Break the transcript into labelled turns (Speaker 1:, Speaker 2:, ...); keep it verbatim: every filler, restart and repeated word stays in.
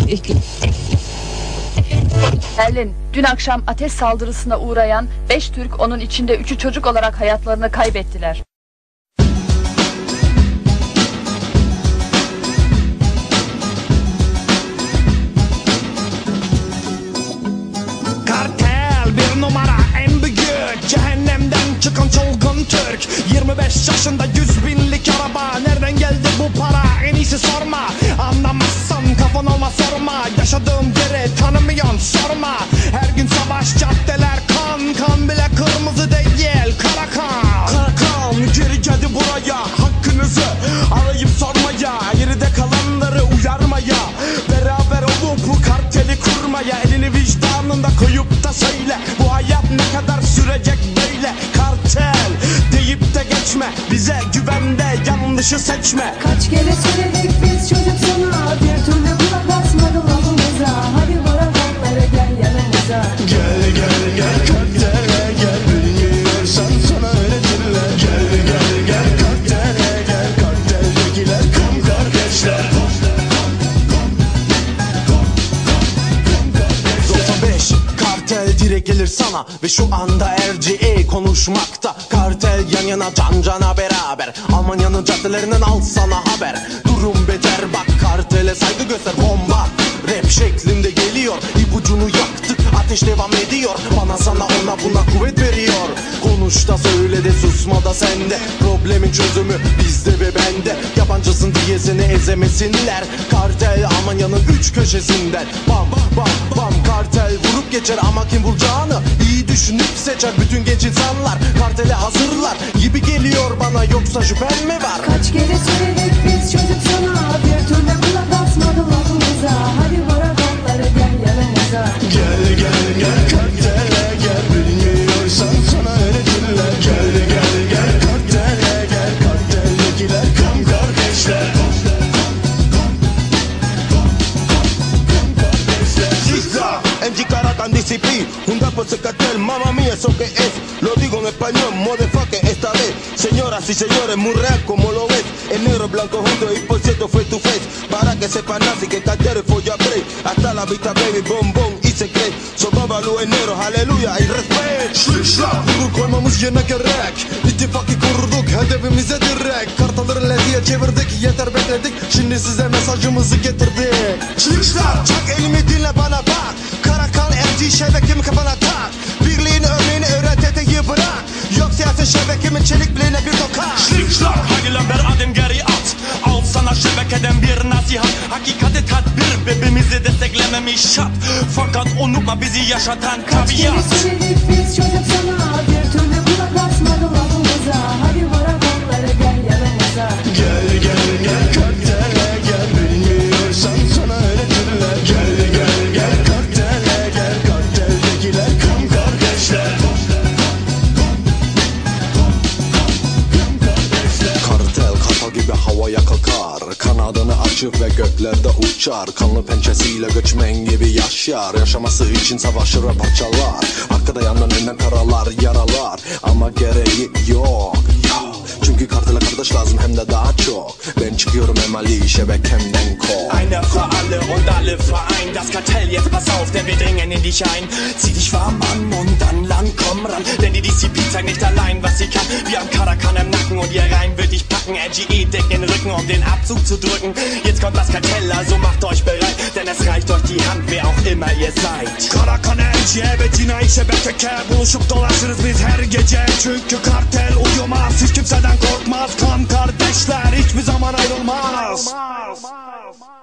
Speaker 1: iki.
Speaker 2: Berlin, dün akşam ateş saldırısına uğrayan beş Türk, onun içinde üçü çocuk olarak hayatlarını kaybettiler.
Speaker 3: Kartel bir numara en büyük, cehennemden çıkan çılgın Türk. Yirmi beş yaşında yüz binlik araba, nereden geldi bu para, en iyisi sorma. Anlamazsan kafan olma sorma, yaşadığım yeri tanımıyorsun sorma. Her gün savaş, caddeler kan, kan bile kırmızı değil, kara kan. Kara kan geri geldi buraya, hakkınızı arayıp sormaya, geride kalanları uyarmaya, beraber olup bu karteli kurmaya. Elini vicdanında koyup da söyle, bu hayat ne kadar sürecek böyle. Kartel deyip de geçme, bize güvende yanlışı seçme.
Speaker 4: Kaç kere söyledik biz çocuk sana, bir türlü kulak basmadı lafımıza. Hadi bırak onları, gel yanımıza.
Speaker 3: Gel gel gel kartele gel, bilmiyorsan sana öğretirler. Gel gel gel kartele gel, karteldekiler kan kardeşler. doksan beş kartel direkt gelir sana ve şu anda R C E konuşmakta. Kartel yan yana can cana beraber, Almanya'nın caddelerinden al sana haber. Durum beter bak, kartele saygı göster. Bomba rap şeklinde geliyor, ipucunu yaktık, ateş devam ediyor. Bana sana ona buna kuvvet veriyor. Konuş da söyle de susma da sende, problemin çözümü bizde ve bende. Yabancısın diye seni ezemesinler, kartel Almanya'nın üç köşesinden. Bam bam bam kartel vurup geçer ama kim vuracağını iyi düşünüp seçer. Bütün genç insanlar kartele hazırlar gibi geliyor bana, yoksa şüphen mi var?
Speaker 4: Kaç kere söyledik biz çocuk sana, bir türlü kulak basmadı lafımıza. Hadi bırak onları, gel yanımıza.
Speaker 3: Gel gel gel kartele gel, bilmiyorsan sana öğretirler. Gel gel gel kartele gel, karteldekiler kan kardeşler. En Chicaracán disciplina, un rapo se cartel, mamma mía, eso que es. Lo digo en español, motherfucker, esta vez. Señoras y señores, muy real como lo ves. El negro, blanco junto y por cierto face to face. Para que sepan así que cartel es folla break. Hasta la vista baby, bombón y se cree. Sobabalu en negro, aleluya y respect. Şlışla, vurur koymamız yerine gerek. İttifakı kurduk, hedefimize direkt. Kartaları leziye çevirdik, yeter bekledik. Şimdi size mesajımızı getirdik. Şlışla, çak elimi dinle bana bak. Karakan M T şebekemi kafana tak. Birliğin örneğini öğret, eteği bırak. Yok siyasi şebekemin çelik bileğine bir tokat. Şlışla, hadi lan ver adım geri at. Al sana şebekeden bir nasihat. Hakikati tadbir, birbirimizi desteklememiş şart. Fakat unutma bizi yaşatan
Speaker 4: Kaç kere
Speaker 3: tabiat.
Speaker 4: söyledik biz çocuk sana, bir türlü kulak basmadı lafımıza. Hadi bırak onları, gel yanımıza.
Speaker 3: Gel gel gel kartele gel, bilmiyorsan sana öğretirler. Gel gel gel kartele gel, karteldekiler kan kardeşler. Kartel kartal gibi havaya kalkar, kanadını açıp ve göklerde uçar. Kanlı pençesiyle göçmen gibi yaşar, yaşaması için savaşır ve parçalar. Arkada yandan önden karalar, yaralar ama gereği yok, yok. Çünkü kartele kardeş lazım hem de daha çok. Ben çıkıyorum emali şebekemden kol.
Speaker 5: Einer für alle und alle vereint. Das Kartell, jetzt pass auf, denn wir dringen in dich ein. Zieh dich warm an und dann lang, komm ran. Denn die Disziplin zeigt nicht allein, was sie kann. Wir haben Karakan im Nacken und ihr Reim wird dich packen. R G E deckt den Rücken, um den Abzug zu drücken. Jetzt kommt das Kartell, also macht euch bereit. Denn es reicht euch die Hand, wer auch immer ihr seid.
Speaker 3: Karakan R G E ve cinayet şebeke, buluşup dolaşırız biz her gece. Çünkü kartel uyumaz, hiç kimseden korkmaz. Kan kardeşler hiçbir zaman ayrılmaz.